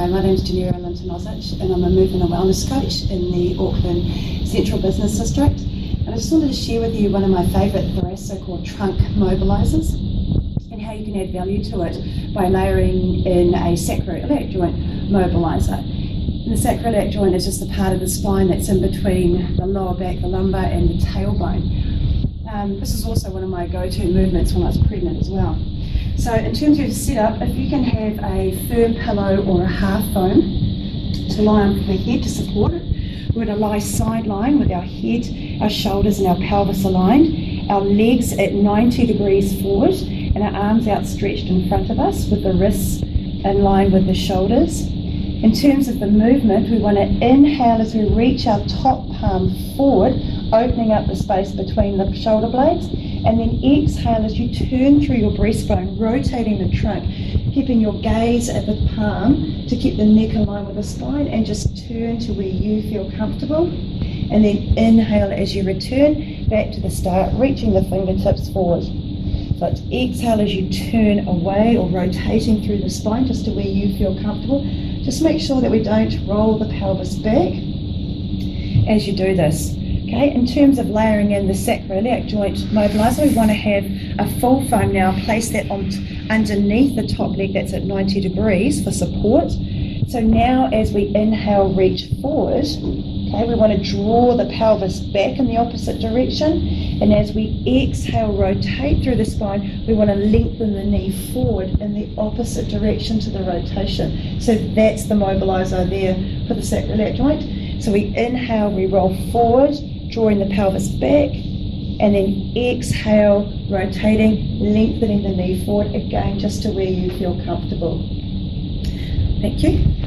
Hi, my name's Janira Linton-Ozic and I'm a movement and wellness coach in the Auckland Central Business District. And I just wanted to share with you one of my favourite thoracic or trunk mobilisers and how you can add value to it by layering in a sacroiliac joint mobiliser. And the sacroiliac joint is just the part of the spine that's in between the lower back, the lumbar and the tailbone. This is also one of my go-to movements when I was pregnant as well. So in terms of setup, if you can have a firm pillow or a half foam to lie on the head to support it, we're going to lie side lying with our head, our shoulders and our pelvis aligned, our legs at 90 degrees forward and our arms outstretched in front of us with the wrists in line with the shoulders. In terms of the movement, we want to inhale as we reach our top palm forward, opening up the space between the shoulder blades, and then exhale as you turn through your breastbone, rotating the trunk, keeping your gaze at the palm to keep the neck in line with the spine, and just turn to where you feel comfortable. And then inhale as you return back to the start, reaching the fingertips forward. So it's exhale as you turn away or rotating through the spine just to where you feel comfortable. Just make sure that we don't roll the pelvis back as you do this. Okay, in terms of layering in the sacroiliac joint mobiliser, we want to have a full foam now, place that on underneath the top leg that's at 90 degrees for support. So now as we inhale, reach forward, okay, we want to draw the pelvis back in the opposite direction, and as we exhale, rotate through the spine, we want to lengthen the knee forward in the opposite direction to the rotation. So that's the mobiliser there for the sacroiliac joint. So we inhale, we roll forward, drawing the pelvis back, and then exhale, rotating, lengthening the knee forward, again just to where you feel comfortable. Thank you.